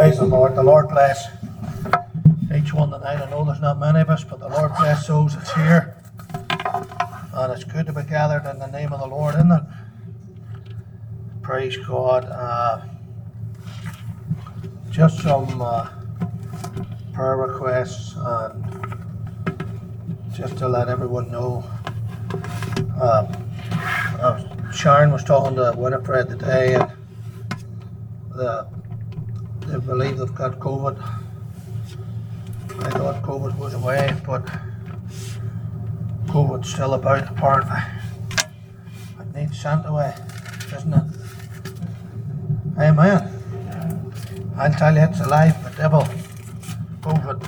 Praise the Lord. The Lord bless each one tonight. I know there's not many of us, but the Lord bless those that's here. And it's good to be gathered in the name of the Lord, isn't it? Praise God. Just some prayer requests, and just to let everyone know. Sharon was talking to Winifred today, and they believe they've got COVID. I thought COVID was away, but COVID's still about, apparently. It needs sent away, doesn't it? Amen. I'll tell you, it's alive, the devil, COVID.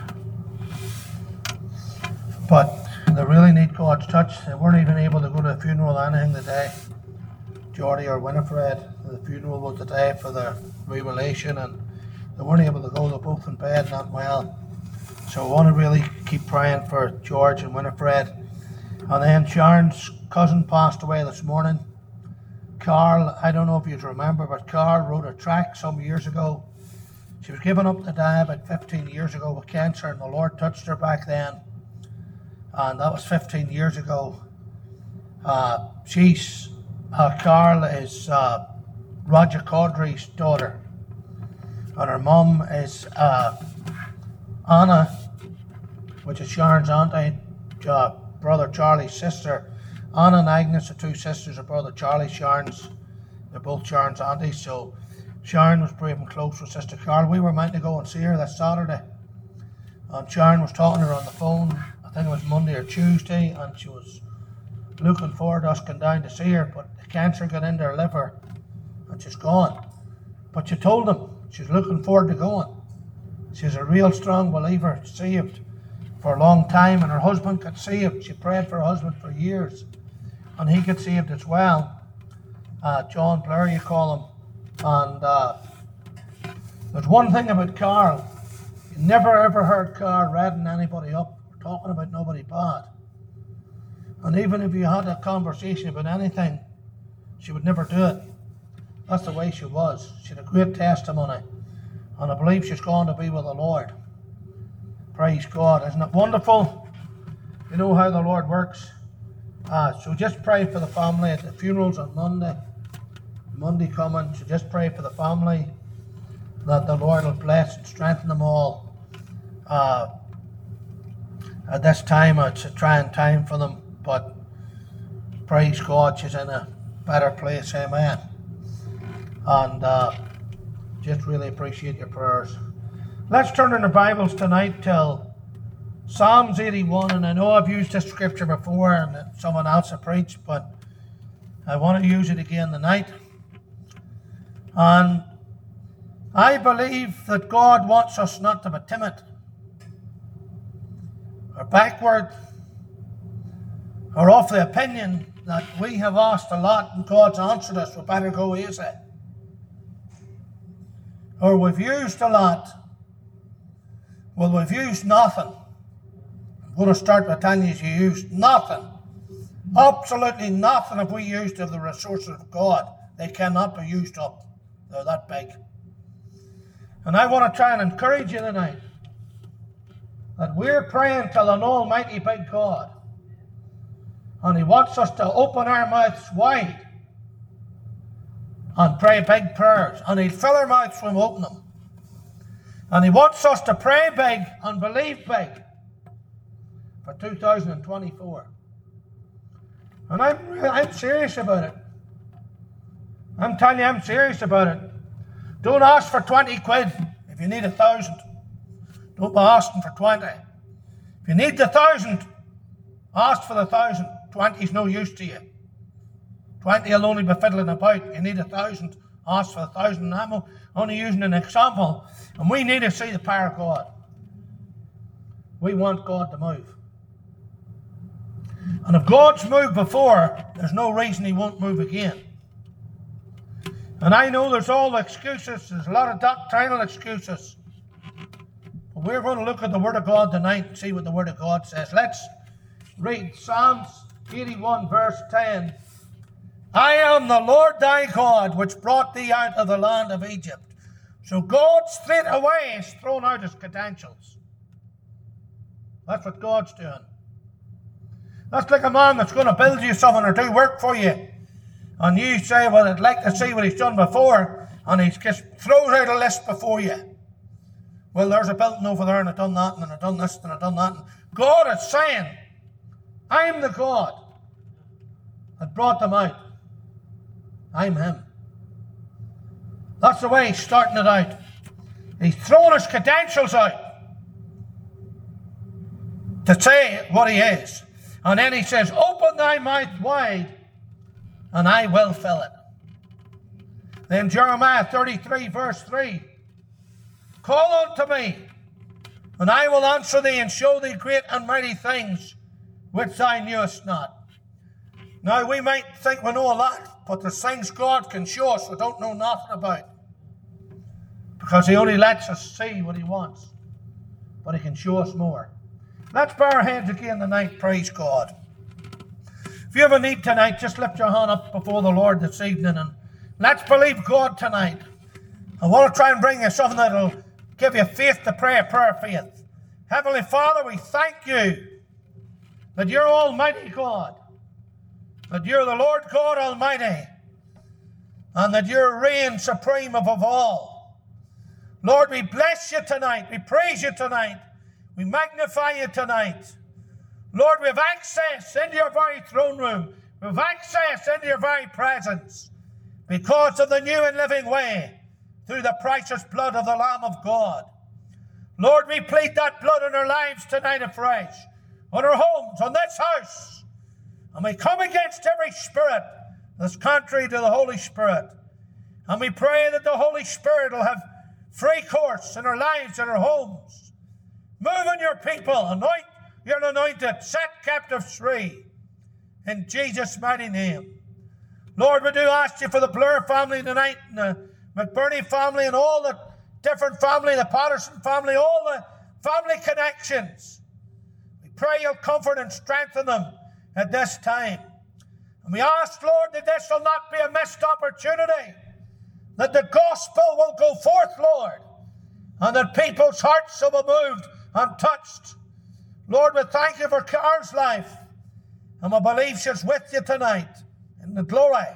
But they really need God's touch. They weren't even able to go to a funeral or anything today. Geordie or Winifred, the funeral was today for their revelation, and they weren't able to go. They're both in bed, not well. So I want to really keep praying for George and Winifred. And then Sharon's cousin passed away this morning. Carl, I don't know if you remember, but Carl wrote a tract some years ago. She was given up to die about 15 years ago with cancer, and the Lord touched her back then. And that was 15 years ago. Carl is Roger Caudry's daughter. And her mum is Anna, which is Sharon's auntie, brother Charlie's sister. Anna and Agnes are two sisters of brother Charlie Sharon's. They're both Sharon's aunties. So Sharon was brave and close with Sister Carol. We were meant to go and see her this Saturday. And Sharon was talking to her on the phone, I think it was Monday or Tuesday, and she was looking forward to us going down to see her, but the cancer got into her liver and she's gone. But she told them she's looking forward to going. She's a real strong believer, saved for a long time, and her husband got saved. She prayed for her husband for years, and he got saved as well. John Blair, you call him. And there's one thing about Carl. You never ever heard Carl redding anybody up, or talking about nobody bad. And even if you had a conversation about anything, she would never do it. That's the way she was. She had a great testimony. And I believe she's going to be with the Lord. Praise God. Isn't it wonderful? You know how the Lord works. So just pray for the family. The funeral's on Monday. Monday coming. So just pray for the family, that the Lord will bless and strengthen them all. At this time, it's a trying time for them. But praise God, she's in a better place. Amen. And just really appreciate your prayers. Let's turn in the Bibles tonight till Psalms 81. And I know I've used this scripture before and someone else has preached, but I want to use it again tonight. And I believe that God wants us not to be timid or backward or of the opinion that we have asked a lot and God's answered us, we better go easy. Or we've used a lot. Well, we've used nothing. I'm going to start by telling you used nothing. Absolutely nothing have we used of the resources of God. They cannot be used up. They're that big. And I want to try and encourage you tonight that we're praying to an almighty big God. And He wants us to open our mouths wide and pray big prayers. And He'll fill our mouths when we open them. And He wants us to pray big and believe big for 2024. And I'm serious about it. I'm telling you, I'm serious about it. Don't ask for 20 quid if you need 1,000. Don't be asking for 20. If you need the 1,000, ask for the 1,000. 20 is no use to you. 20 will only be fiddling about. You need 1,000, ask for 1,000. I'm only using an example. And we need to see the power of God. We want God to move. And if God's moved before, there's no reason He won't move again. And I know there's all the excuses. There's a lot of doctrinal excuses. But we're going to look at the Word of God tonight and see what the Word of God says. Let's read Psalms 81 verse 10. I am the Lord thy God, which brought thee out of the land of Egypt. So God straight away is throwing out his credentials. That's what God's doing. That's like a man that's going to build you something or do work for you. And you say, well, I'd like to see what he's done before. And he just throws out a list before you. Well, there's a building over there and I've done that and I've done this and I've done that. And God is saying, I'm the God that brought them out. I'm him. That's the way he's starting it out. He's throwing his credentials out to say what he is. And then he says, open thy mouth wide and I will fill it. Then Jeremiah 33 verse 3. Call unto me and I will answer thee and show thee great and mighty things which thou knewest not. Now we might think we know a lot, but there's things God can show us we don't know nothing about. Because he only lets us see what he wants. But he can show us more. Let's bow our heads again tonight, praise God. If you have a need tonight, just lift your hand up before the Lord this evening and let's believe God tonight. I want to try and bring you something that will give you faith to pray a prayer of faith. Heavenly Father, we thank you that you're Almighty God, that you're the Lord God Almighty, and that you're reign supreme above all. Lord, we bless you tonight. We praise you tonight. We magnify you tonight. Lord, we have access into your very throne room. We have access into your very presence because of the new and living way through the precious blood of the Lamb of God. Lord, we plead that blood in our lives tonight afresh, on our homes, on this house. And we come against every spirit that's contrary to the Holy Spirit. And we pray that the Holy Spirit will have free course in our lives and our homes. Move on your people. Anoint your anointed. Set captives free. In Jesus' mighty name. Lord, we do ask you for the Blair family tonight, and the McBurney family, and all the different family, the Patterson family, all the family connections. We pray you'll comfort and strengthen them at this time. And we ask, Lord, that this will not be a missed opportunity, that the gospel will go forth, Lord, and that people's hearts will be moved and touched. Lord, we thank you for Carl's life, and we believe she's with you tonight in the glory.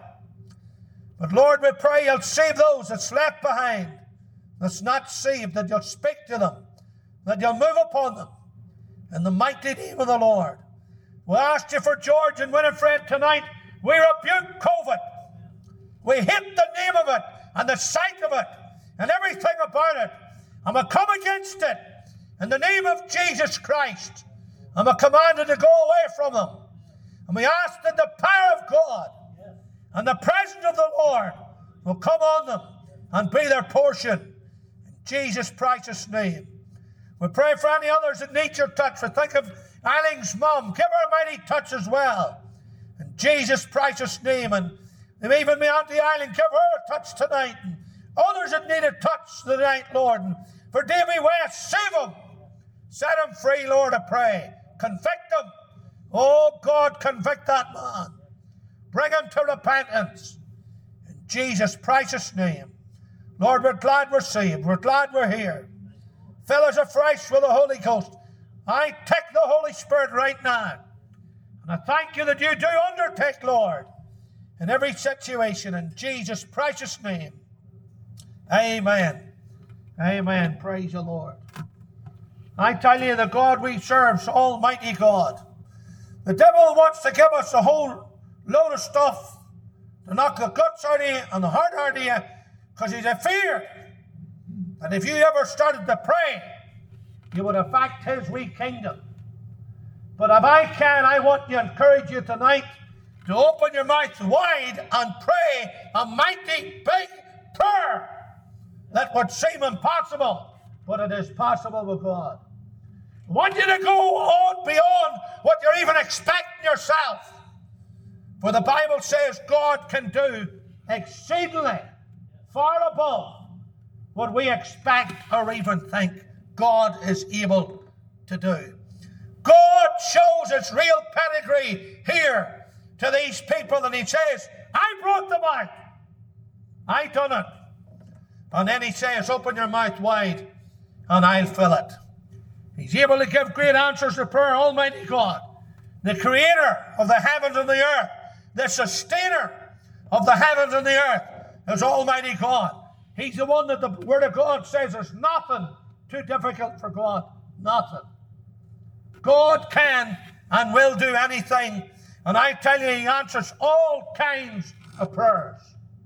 But Lord, we pray you'll save those that's left behind, that's not saved, that you'll speak to them, that you'll move upon them in the mighty name of the Lord. We ask you for George and Winifred tonight. We rebuke COVID. We hate the name of it and the sight of it and everything about it. And we come against it in the name of Jesus Christ. And we command it to go away from them. And we ask that the power of God and the presence of the Lord will come on them and be their portion. In Jesus' precious name. We pray for any others that need your touch. We think of Eileen's mum. Give her a mighty touch as well. In Jesus' precious name. And even me, Auntie Eileen, give her a touch tonight. And others that need a touch tonight, Lord. And for Davy West, save him. Set him free, Lord, I pray. Convict him. Oh, God, convict that man. Bring him to repentance. In Jesus' precious name. Lord, we're glad we're saved. We're glad we're here. Fill us afresh with the Holy Ghost. I take the Holy Spirit right now. And I thank you that you do undertake, Lord, in every situation. In Jesus' precious name. Amen. Amen. Praise the Lord. I tell you, the God we serve is Almighty God. The devil wants to give us a whole load of stuff to knock the guts out of you and the heart out of you, because he's afeard that if you ever started to pray, you would affect his wee kingdom. But if I can, I want to encourage you tonight to open your mouth wide and pray a mighty big prayer that would seem impossible, but it is possible with God. I want you to go on beyond what you're even expecting yourself. For the Bible says God can do exceedingly far above what we expect or even think God is able to do. God shows his real pedigree here to these people, and he says, I brought them out. I done it. And then he says, open your mouth wide and I'll fill it. He's able to give great answers to prayer, Almighty God, the creator of the heavens and the earth, the sustainer of the heavens and the earth is Almighty God. He's the one that the Word of God says there's nothing too difficult for God. Nothing. God can and will do anything. And I tell you, He answers all kinds of prayers.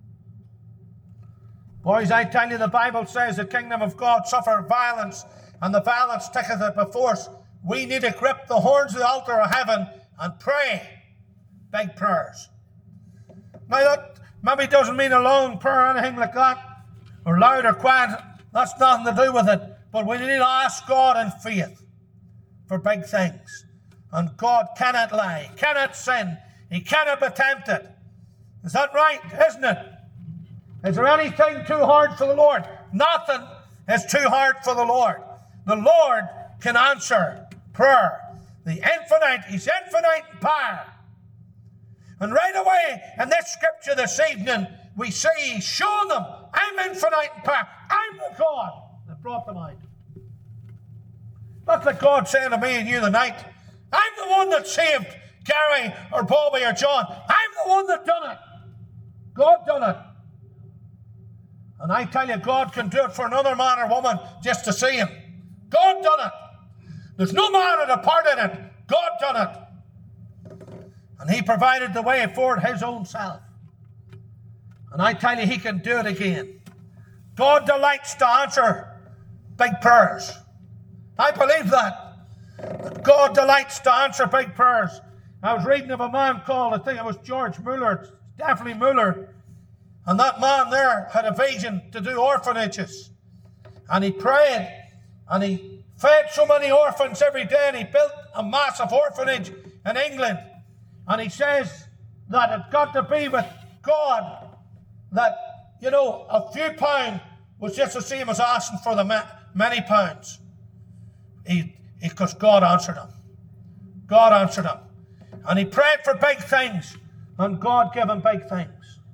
Boys, I tell you, the Bible says the kingdom of God suffereth violence, and the violence taketh it by force. We need to grip the horns of the altar of heaven and pray big prayers. Now that maybe doesn't mean a long prayer or anything like that, or loud or quiet. That's nothing to do with it. But we need to ask God in faith for big things. And God cannot lie, cannot sin. He cannot be tempted. Is that right? Isn't it? Is there anything too hard for the Lord? Nothing is too hard for the Lord. The Lord can answer prayer. He's infinite in power. And right away in this scripture this evening, we see He's showing them, I'm infinite in power. I'm the God that brought them out. That's like God saying to me and you tonight, I'm the one that saved Gary or Bobby or John. I'm the one that done it. God done it. And I tell you, God can do it for another man or woman just to see Him. God done it. There's no man had a part in it. God done it. And He provided the way for it His own self. And I tell you, He can do it again. God delights to answer big prayers. I believe that. God delights to answer big prayers. I was reading of a man called, I think it was George Mueller, definitely Mueller. And that man there had a vision to do orphanages. And he prayed and he fed so many orphans every day, and he built a massive orphanage in England. And he says that it's got to be with God that, a few pounds was just the same as asking for the many pounds. Because God answered him. God answered him. And he prayed for big things, and God gave him big things.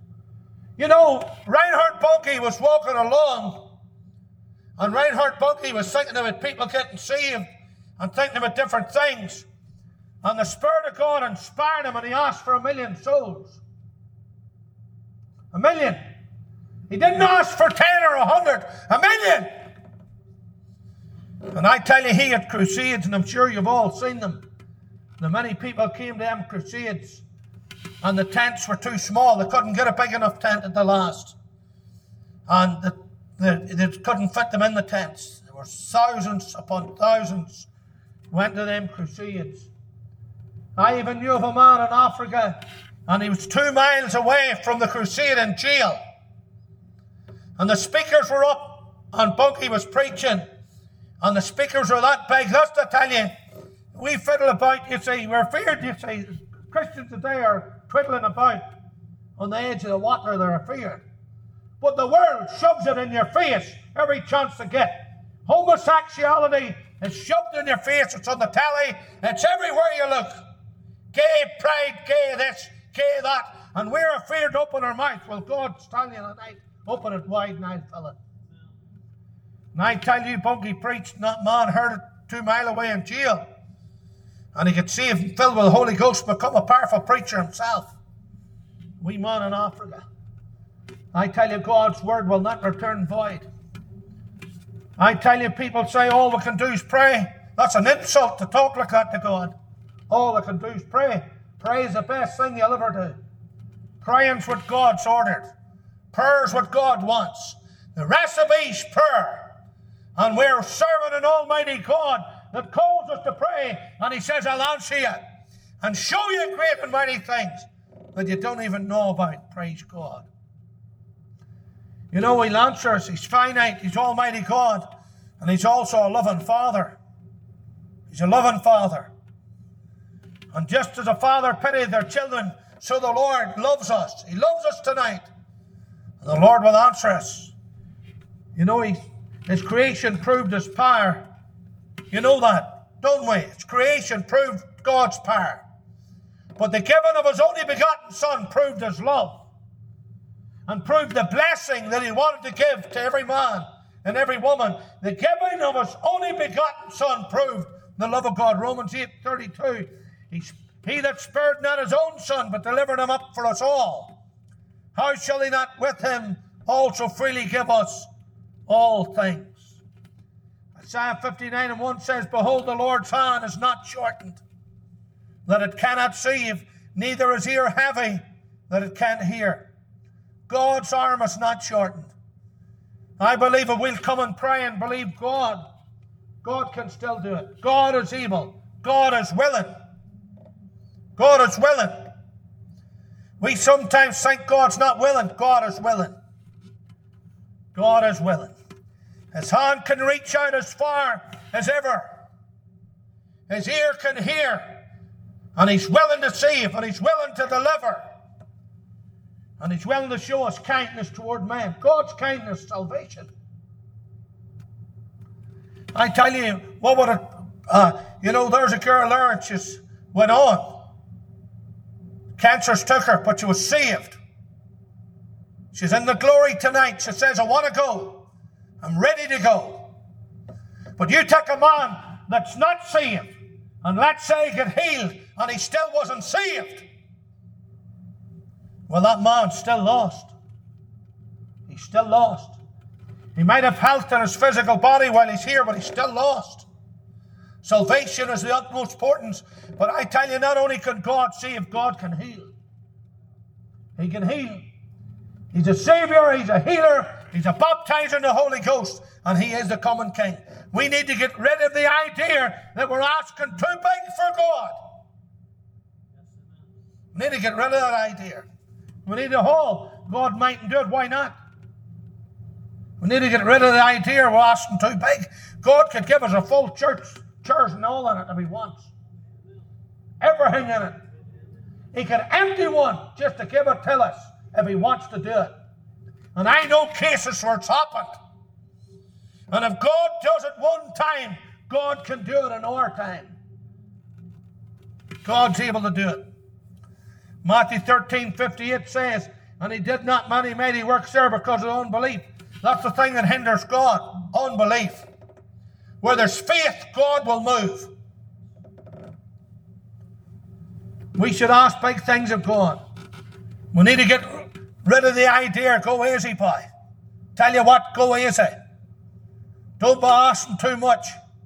Reinhard Bonnke was walking along, and Reinhard Bonnke was thinking about people getting saved and thinking about different things. And the Spirit of God inspired him, and he asked for 1 million souls. 1 million. He didn't ask for 10 or 100. 1 million. And I tell you, he had crusades, and I'm sure you've all seen them. The many people came to them crusades, and the tents were too small. They couldn't get a big enough tent at the last. And they couldn't fit them in the tents. There were thousands upon thousands went to them crusades. I even knew of a man in Africa, and he was 2 miles away from the crusade in jail. And the speakers were up, and Bonnke was preaching, and the speakers were that big. That's to tell you, we fiddle about, we're feared, Christians today are twiddling about on the edge of the water, they're afeard. But the world shoves it in your face every chance they get. Homosexuality is shoved in your face, it's on the telly, it's everywhere you look. Gay pride, gay this, gay that, and we're afraid to open our mouth. Well, God's telling you tonight, open it wide and I'll fill it. And I tell you, Bonnke preached, and that man heard it 2 miles away in jail. And he could see him filled with the Holy Ghost, become a powerful preacher himself. We man in Africa. I tell you, God's word will not return void. I tell you, people say all we can do is pray. That's an insult to talk like that to God. All we can do is pray. Pray is the best thing you'll ever do. Praying's what God's ordered. Prayer's what God wants. The recipe's prayer. And we're serving an almighty God that calls us to pray, and He says, I'll answer you and show you great and mighty things that you don't even know about. Praise God. He'll answer us. He's finite. He's almighty God. And He's also a loving Father. He's a loving Father. And just as a father pitied their children, so the Lord loves us. He loves us tonight. And the Lord will answer us. His creation proved His power. You know that, don't we? His creation proved God's power. But the giving of His only begotten Son proved His love. and proved the blessing that he wanted to give to every man and every woman. The giving of his only begotten Son proved the love of God. Romans 8:32. He that spared not his own Son, but delivered him up for us all, how shall he not with him also freely give us all things? Isaiah 59:1 says, behold, the Lord's hand is not shortened, that it cannot save, neither is ear heavy, that it can't hear. God's arm is not shortened. I believe if we'll come and pray and believe God, God can still do it. God is able. God is willing. God is willing. We sometimes think God's not willing. God is willing. God is willing. His hand can reach out as far as ever. His ear can hear. And he's willing to save. And he's willing to deliver. And he's willing to show us kindness toward man. God's kindness is salvation. I tell you, what would it... there's a girl there and she's went on. Cancer's took her, but she was saved. She's in the glory tonight. She says, I want to go. I'm ready to go. But you take a man that's not saved, and let's say he got healed, and he still wasn't saved. Well, that man's still lost. He's still lost. He might have health in his physical body while he's here, but he's still lost. Salvation is the utmost importance. But I tell you, not only can God save, God can heal. He can heal. He's a Savior, He's a healer, He's a baptizer in the Holy Ghost, and He is the coming King. We need to get rid of the idea that we're asking too big for God. We need to get rid of that idea. We need to God mightn't do it, why not? We need to get rid of the idea we're asking too big. God could give us a full church and all in it if He wants. Everything in it. He could empty one just to give it to us if He wants to do it. And I know cases where it's happened. And if God does it one time, God can do it in our time. God's able to do it. Matthew 13:58 says, and He did not many mighty works there because of unbelief. That's the thing that hinders God, unbelief. Where there's faith, God will move. We should ask big things of God. We need to get rid of the idea, go easy, boy. Tell you what, go easy. Don't be asking too much.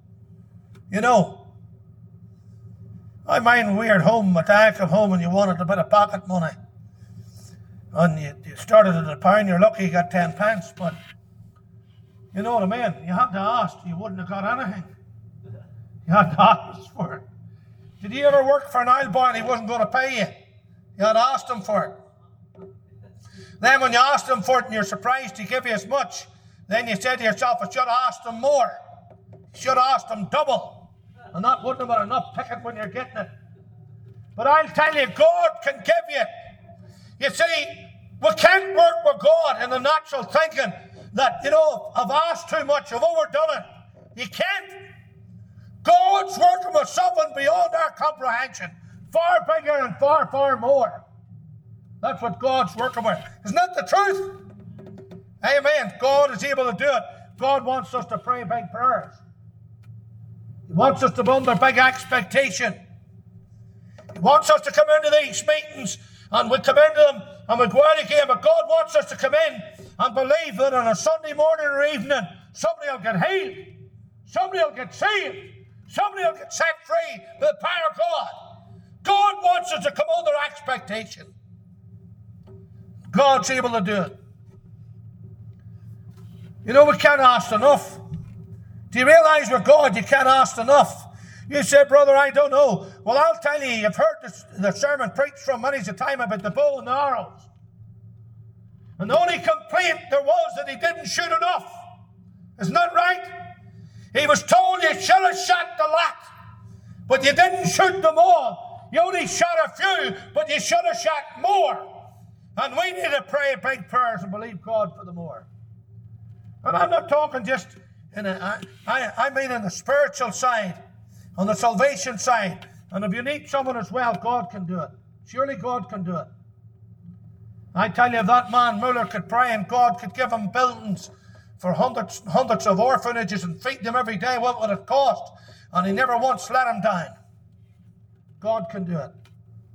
I mind we were at home, at home, and you wanted a bit of pocket money. And you started at £1, you're lucky you got 10 pence, but you know what I mean? You had to ask, you wouldn't have got anything. You had to ask for it. Did you ever work for an oil boy and he wasn't going to pay you? You had asked him for it. Then when you asked him for it and you're surprised he gave you as much, then you said to yourself, I should have asked him more. You should have asked him double. And that wouldn't have been enough ticket when you're getting it. But I'll tell you, God can give you. You see, we can't work with God in the natural thinking that, I've asked too much, I've overdone it. You can't. God's working with something beyond our comprehension. Far bigger and far, far more. That's what God's working with. Isn't that the truth? Amen. God is able to do it. God wants us to pray big prayers. He wants us to be under big expectation. He wants us to come into these meetings and we come into them and we go out again. But God wants us to come in and believe that on a Sunday morning or evening, somebody will get healed. Somebody will get saved. Somebody will get set free by the power of God. God wants us to come under expectation. God's able to do it. We can't ask enough. Do you realize with God you can't ask enough? You say, brother, I don't know. Well, I'll tell you, you've heard the sermon preached from many's a time about the bow and the arrows. And the only complaint there was that he didn't shoot enough. Isn't that right? He was told you should have shot the lot, but you didn't shoot them all. You only shot a few, but you should have shot more. And we need to pray big prayers and believe God for the more. And I'm not talking just I mean in the spiritual side, on the salvation side. And if you need someone as well, God can do it. Surely God can do it. I tell you, if that man Muller could pray and God could give him buildings for hundreds of orphanages and feed them every day, what would it cost? And he never once let him down. God can do it.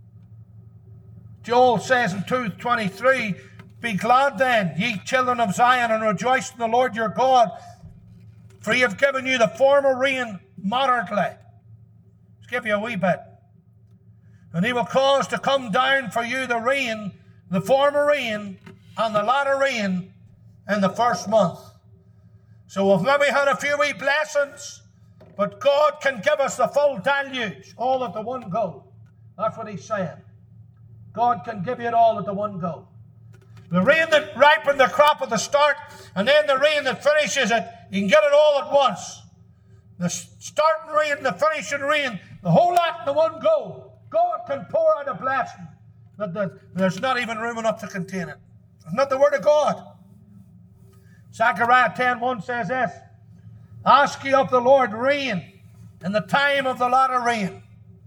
Joel says in 2:23, be glad then, ye children of Zion, and rejoice in the Lord your God, for he hath given you the former rain moderately. Let's give you a wee bit. And he will cause to come down for you the rain, the former rain, and the latter rain in the first month. So we've maybe had a few wee blessings, but God can give us the full deluge, all at the one go. That's what he's saying. God can give you it all at the one go. The rain that ripened the crop at the start, and then the rain that finishes it, you can get it all at once. The starting rain, the finishing rain, the whole lot in the one go. God can pour out a blessing that there's not even room enough to contain it. It's not the word of God. Zechariah 10:1 says this, ask ye of the Lord rain in the time of the latter rain.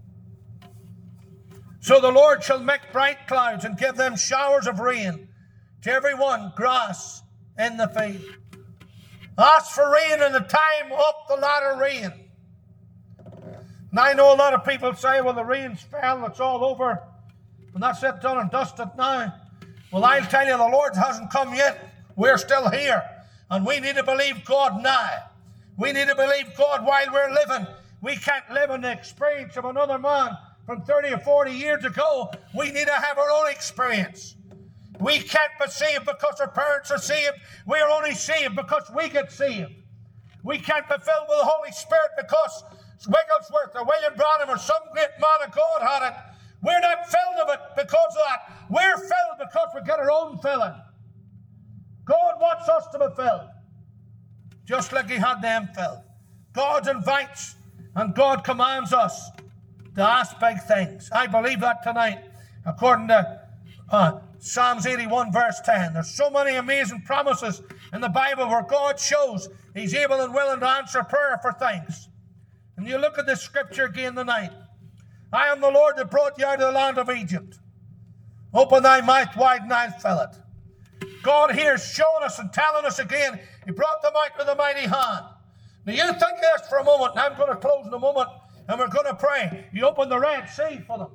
So the Lord shall make bright clouds and give them showers of rain to every one grass in the field. Ask for rain in the time of the latter rain. And I know a lot of people say, well, the rain's fell, it's all over, and that's it, done and dusted now. Well, I'll tell you, the Lord hasn't come yet. We're still here, and we need to believe God now. We need to believe God while we're living. We can't live in the experience of another man from 30 or 40 years ago. We need to have our own experience. We can't be saved because our parents are saved. We are only saved because we get saved. We can't be filled with the Holy Spirit because Wigglesworth or William Branham or some great man of God had it. We're not filled of it because of that. We're filled because we get our own filling. God wants us to be filled, just like he had them filled. God invites and God commands us to ask big things. I believe that tonight, according to Psalms 81 verse 10. There's so many amazing promises in the Bible where God shows he's able and willing to answer prayer for things. And you look at this scripture again tonight. I am the Lord that brought you out of the land of Egypt. Open thy mouth wide and I'll fill it. God here is showing us and telling us again, he brought them out with a mighty hand. Now you think this for a moment, and I'm going to close in a moment, and we're going to pray. You open the Red Sea for them.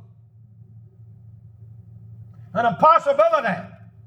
An impossibility.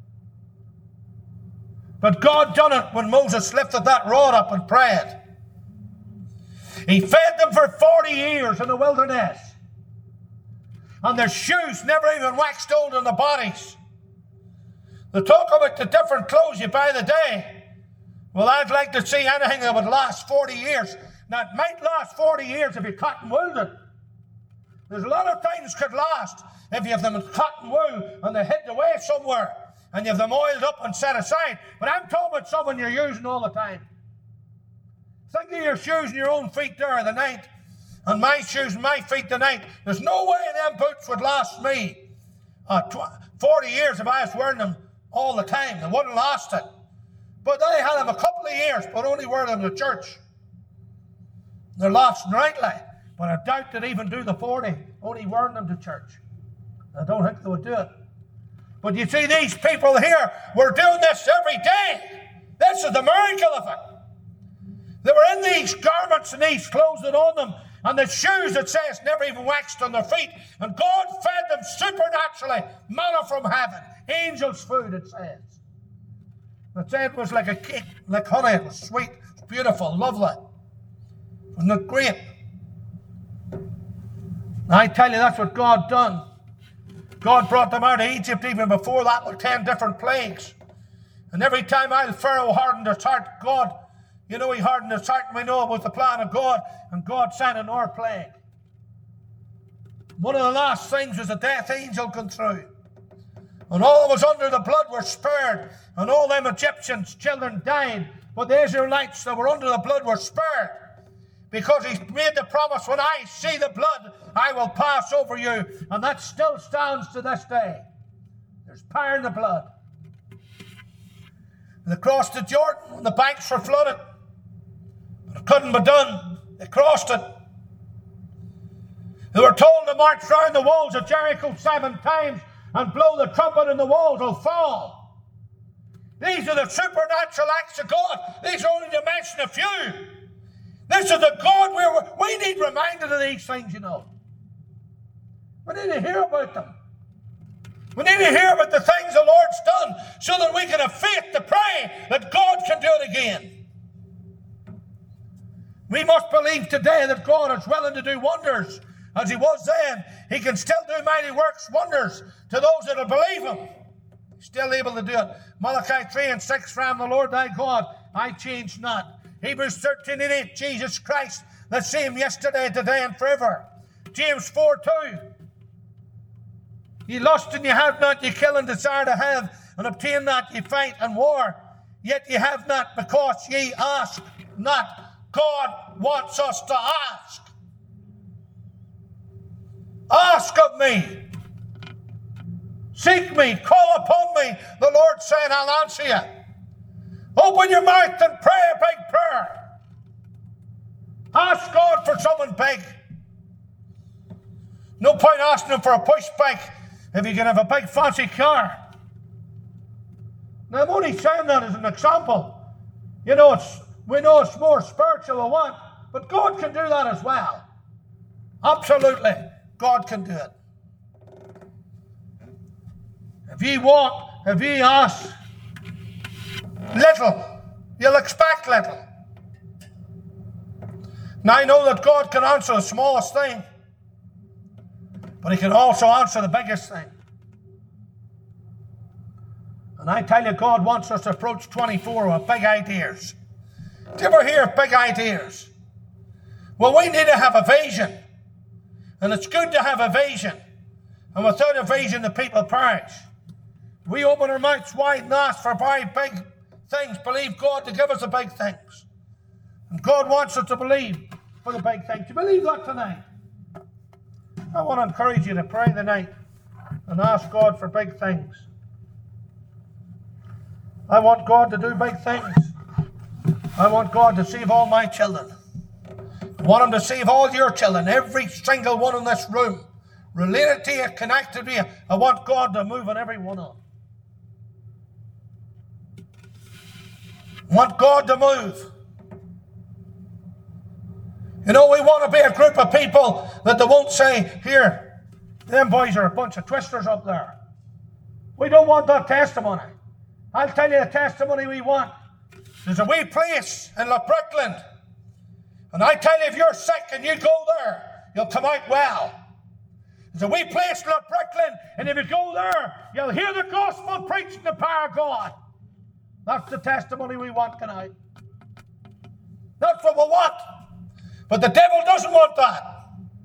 But God done it when Moses lifted that rod up and prayed. He fed them for 40 years in the wilderness. And their shoes never even waxed old in the bodies. They talk about the different clothes you buy the day. Well, I'd like to see anything that would last 40 years. Now, it might last 40 years if you're cotton wooled. There's a lot of things could last if you have them in cotton wool and they're hidden away somewhere and you have them oiled up and set aside. But I'm talking about something you're using all the time. Think of your shoes and your own feet there the night, and my shoes and my feet tonight. There's no way them boots would last me 40 years if I was wearing them all the time. They wouldn't last it. But I had them a couple of years, but only wear them to church. They're lasting rightly, but I doubt they'd even do the 40, only wearing them to church. I don't think they would do it. But you see, these people here were doing this every day. This is the miracle of it. They were in these garments and these clothes that on them, and the shoes, it says, never even waxed on their feet. And God fed them supernaturally, manna from heaven, angels' food, it says. It said it was like a cake, like honey. It was sweet, it was beautiful, lovely. Wasn't it great? I tell you, that's what God done. God brought them out of Egypt even before that with 10 different plagues. And every time Pharaoh hardened his heart, God, he hardened his heart, and we know it was the plan of God, and God sent another plague. One of the last things was a death angel come through. And all that was under the blood were spared, and all them Egyptians' children died, but the Israelites that were under the blood were spared. Because he made the promise, when I see the blood, I will pass over you. And that still stands to this day. There's power in the blood. They crossed the Jordan when the banks were flooded. But it couldn't be done. They crossed it. They were told to march round the walls of Jericho 7 times, and blow the trumpet and the walls will fall. These are the supernatural acts of God. These are only to mention a few. This is the God where we need reminded of these things, you know. We need to hear about them. We need to hear about the things the Lord's done so that we can have faith to pray that God can do it again. We must believe today that God is willing to do wonders. As he was then, he can still do mighty works, wonders to those that will believe him. He's still able to do it. Malachi 3:6, for I am the Lord thy God, I change not. Hebrews 13:8, Jesus Christ, the same yesterday, today, and forever. James 4:2, ye lust and ye have not, ye kill and desire to have, and obtain not, ye fight and war, yet ye have not, because ye ask not. God wants us to ask. Ask of me. Seek me. Call upon me. The Lord saying, I'll answer you. Open your mouth and pray a big prayer. Ask God for something big. No point asking him for a push bike if you can have a big fancy car. Now I'm only saying that as an example. You know, we know it's more spiritual than one, but God can do that as well. Absolutely, God can do it. If ye ask little, you'll expect little. Now I know that God can answer the smallest thing, but he can also answer the biggest thing. And I tell you, God wants us to approach 24 with big ideas. Do you ever hear of big ideas? Well, we need to have a vision. And it's good to have a vision. And without a vision, the people perish. We open our mouths wide and ask for very big things. Believe God to give us the big things. And God wants us to believe for the big things. Do you believe that tonight? I want to encourage you to pray tonight and ask God for big things. I want God to do big things. I want God to save all my children. I want him to save all your children, every single one in this room. Related to you, connected to you. I want God to move on every one of them. I want God to move. You know, we want to be a group of people that they won't say, here, them boys are a bunch of twisters up there. We don't want that testimony. I'll tell you the testimony we want. There's a wee place in Loughbrickland. And I tell you, if you're sick and you go there, you'll come out well. There's a wee place in Loughbrickland, and if you go there, you'll hear the gospel preached in the power of God. That's the testimony we want tonight. That's what we want. But the devil doesn't want that.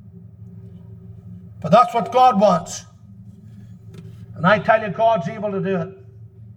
But that's what God wants. And I tell you, God's able to do it.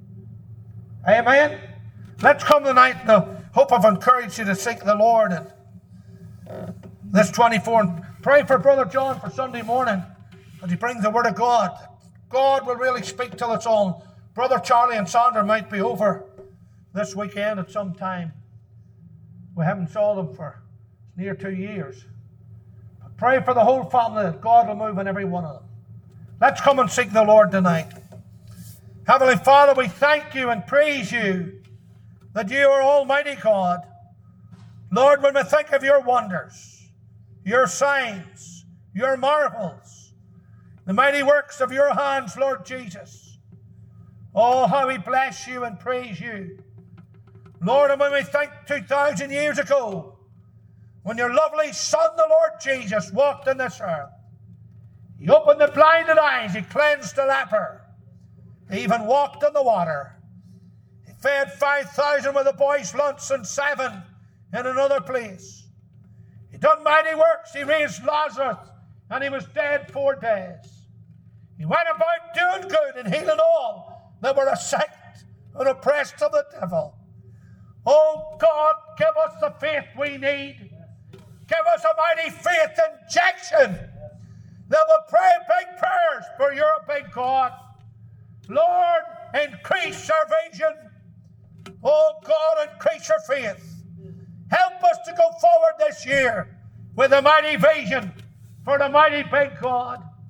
Amen? Let's come tonight, and I hope I've encouraged you to seek the Lord. And this 24, and pray for Brother John for Sunday morning as he brings the Word of God. God will really speak till it's on. Brother Charlie and Sandra might be over this weekend at some time. We haven't saw them for near 2 years. But pray for the whole family that God will move in every one of them. Let's come and seek the Lord tonight. Heavenly Father, we thank you and praise you that you are Almighty God. Lord, when we think of your wonders, your signs, your marvels, the mighty works of your hands, Lord Jesus, oh, how we bless you and praise you. Lord, and when we think 2,000 years ago, when your lovely Son, the Lord Jesus, walked on this earth, he opened the blinded eyes, he cleansed the leper, he even walked on the water. He fed 5,000 with a boy's lunch and 7 in another place. He done mighty works. He raised Lazarus, and he was dead 4 days. He went about doing good and healing all that were sick and oppressed of the devil. Oh God, give us the faith we need. Give us a mighty faith injection that will pray big prayers, for you're a big God. Lord, increase our vision. Oh God, increase our faith. Help us to go forward this year with a mighty vision for the mighty big God.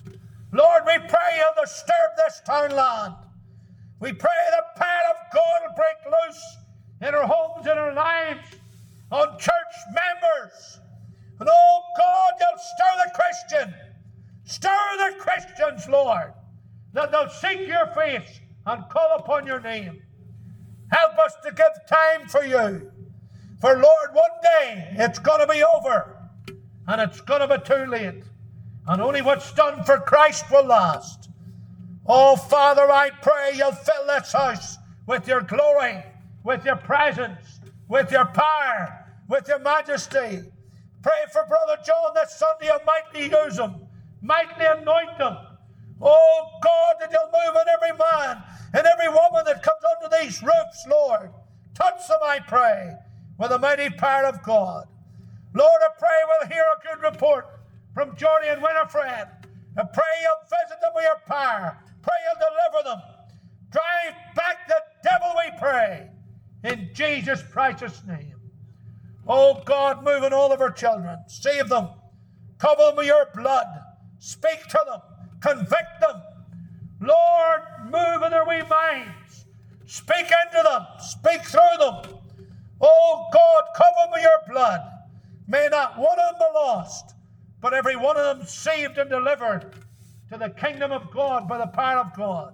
Lord, we pray you'll disturb this townland. We pray the power of God will break loose in our homes, in our lives, on church members. And oh God, you'll stir the Christian. Stir the Christians, Lord, that they'll seek your face and call upon your name. Help us to give time for you. For Lord, one day it's going to be over and it's going to be too late. And only what's done for Christ will last. Oh, Father, I pray you'll fill this house with your glory, with your presence, with your power, with your majesty. Pray for Brother John this Sunday and mightily use him, mightily anoint him. Oh, God, that you'll move in every man and every woman that comes under these roofs, Lord. Touch them, I pray, with the mighty power of God. Lord, I pray we'll hear a good report from Jordy and Winifred. I pray you'll visit them with your power. Pray you'll deliver them. Drive back the devil, we pray, in Jesus' precious name. Oh God, move in all of our children. Save them. Cover them with your blood. Speak to them. Convict them. Lord, move in their wee minds. Speak into them. Speak through them. Oh God, cover them with your blood. May not one of them be lost, but every one of them saved and delivered to the kingdom of God by the power of God.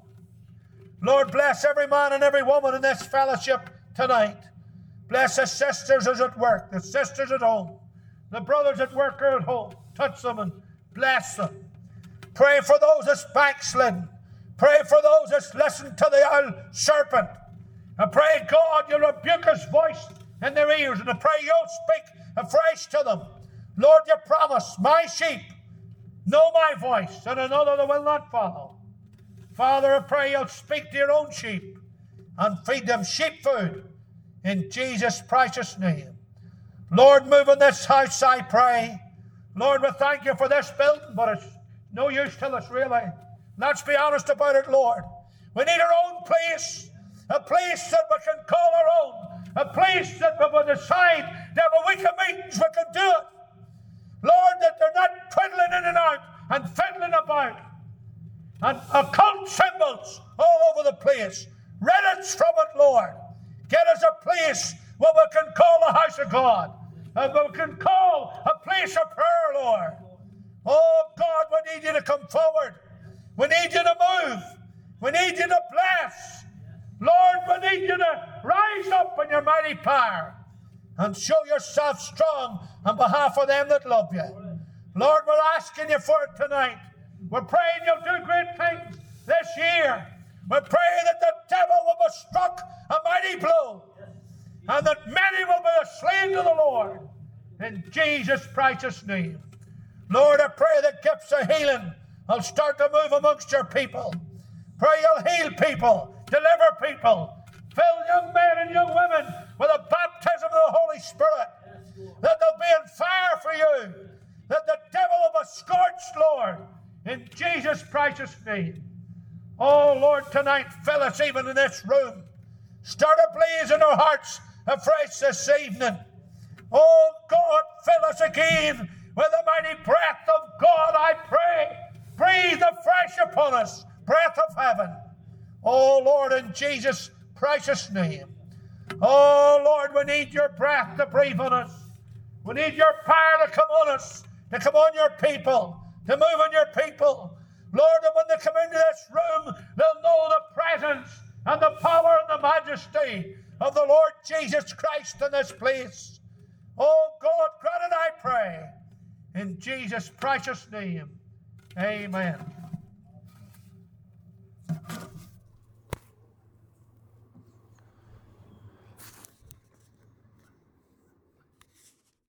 Lord, bless every man and every woman in this fellowship tonight. Bless the sisters as at work, the sisters at home, the brothers at work or at home. Touch them and bless them. Pray for those that's backslidden. Pray for those that's listened to the old serpent. I pray, God, you'll rebuke his voice in their ears, and I pray you'll speak afresh to them. Lord, you promise, my sheep know my voice, and another they will not follow. Father, I pray you'll speak to your own sheep and feed them sheep food in Jesus' precious name. Lord, move in this house, I pray. Lord, we thank you for this building, but it's no use till it's really. Let's be honest about it, Lord. We need our own place, a place that we can call our own, a place that we will decide that when we can meetings, we can do it. Lord, that they're not twiddling in and out and fiddling about. And occult symbols all over the place. Rid us from it, Lord. Get us a place where we can call the house of God. And we can call a place of prayer, Lord. Oh, God, we need you to come forward. We need you to move. We need you to bless. Lord, we need you to rise up in your mighty power and show yourself strong on behalf of them that love you. Lord, we're asking you for it tonight. We're praying you'll do great things this year. We're praying that the devil will be struck a mighty blow and that many will be slain to the Lord in Jesus' precious name. Lord, I pray that gifts of healing will start to move amongst your people. Pray you'll heal people, deliver people, fill young men and young women with the baptism of the Holy Spirit, that they'll be on fire for you, that the devil will be scorched, Lord, in Jesus' precious name. Oh, Lord, tonight, fill us even in this room. Start a blaze in our hearts afresh this evening. Oh, God, fill us again with the mighty breath of God, I pray. Breathe afresh upon us, breath of heaven. Oh, Lord, in Jesus' precious name. Oh, Lord, we need your breath to breathe on us. We need your power to come on us, to come on your people, to move on your people. Lord, and when they come into this room, they'll know the presence and the power and the majesty of the Lord Jesus Christ in this place. Oh, God, grant it, I pray. In Jesus' precious name, amen.